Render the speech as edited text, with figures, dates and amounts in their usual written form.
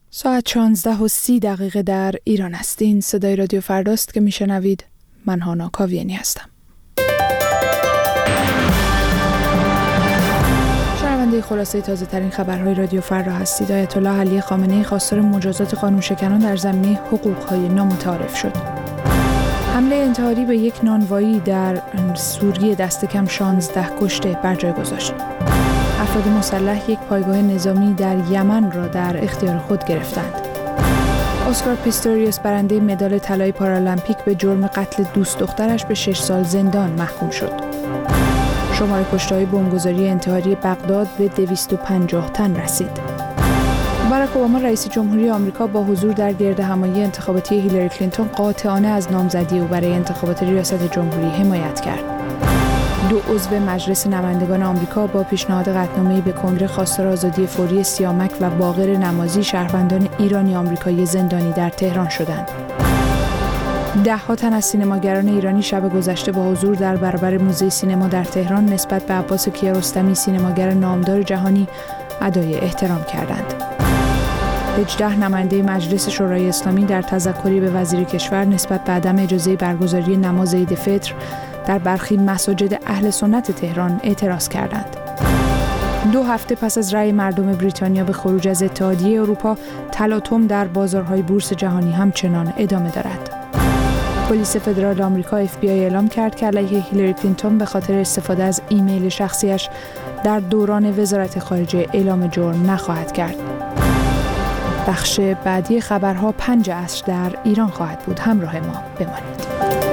ساعت 16:30 در ایران است. این صدای رادیو فرداست که میشنوید. من هانا کاویانی هستم. شنونده خلاصه تازه ترین خبرهای رادیو فردا هستید. آیت الله علی خامنه‌ای خواستار مجازات قانونشکنان در زمینه حقوق‌های نامتعارف شد. حمله انتحاری به یک نانوایی در سوریه دست کم 16 کشته بر جای گذاشت. افراد مسلح یک پایگاه نظامی در یمن را در اختیار خود گرفتند. اسکار پیستوریوس برنده مدال طلای پارالمپیک به جرم قتل دوست دخترش به 6 سال زندان محکوم شد. شمار کشته‌های بمبگذاری انتحاری بغداد به 250 تن رسید. باراک اوباما رئیس جمهوری آمریکا با حضور در گردهمایی انتخاباتی هیلاری کلینتون قاطعانه از نامزدی او برای انتخابات ریاست جمهوری حمایت کرد. 2 عضو مجلس نمایندگان آمریکا با پیشنهاد قطعنامه‌ای به کنگره خواستار آزادی فوری سیامک و باقر نمازی شهروندان ایرانی آمریکایی زندانی در تهران شدند. 10 تن از سینماگران ایرانی شب گذشته با حضور در برابر موزه سینما در تهران نسبت به عباس کیارستمی سینماگر نامدار جهانی ادای احترام کردند. 18 نماینده مجلس شورای اسلامی در تذکری به وزیر کشور نسبت به عدم اجازه برگزاری نماز عید فطر در برخی مساجد اهل سنت تهران اعتراض کردند. 2 هفته پس از رأی مردم بریتانیا به خروج از اتحادیه اروپا، تلاطم در بازارهای بورس جهانی همچنان ادامه دارد. پلیس فدرال آمریکا FBI اعلام کرد که علیه هیلاری کلینتون به خاطر استفاده از ایمیل شخصیش در دوران وزارت خارجه اعلام جرم نخواهد کرد. بخش بعدی خبرها 5 عصر در ایران خواهد بود. همراه ما بمانید.